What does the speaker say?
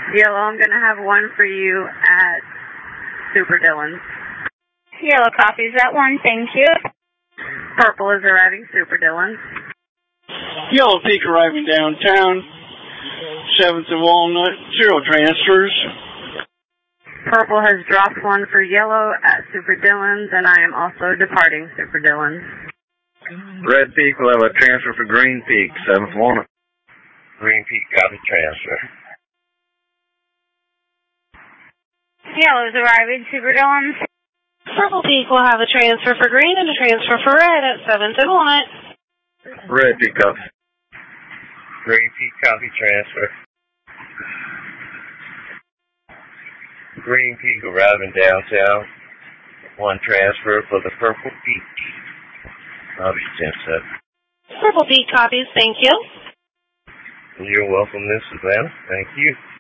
Yellow, I'm going to have one for you at Super Dillon's. Yellow copies that one, thank you. Purple is arriving Super Dillon's. Yellow Peak arriving downtown. 7th and Walnut, 0 transfers. Purple has dropped one for Yellow at Super Dillon's, and I am also departing Super Dillon's. Red Peak will have a transfer for Green Peak, 7th Walnut. Green Peak got a transfer. Yellow's arriving Super Dillon's. Purple Peak will have a transfer for Green and a transfer for Red at 7th and Walnut. Red Peak up. Green Peak copy transfer. Green Peak arriving downtown. 1 transfer for the Purple Peak. Copy 10-7. Purple Peak copies, thank you. You're welcome, Miss Savannah. Thank you.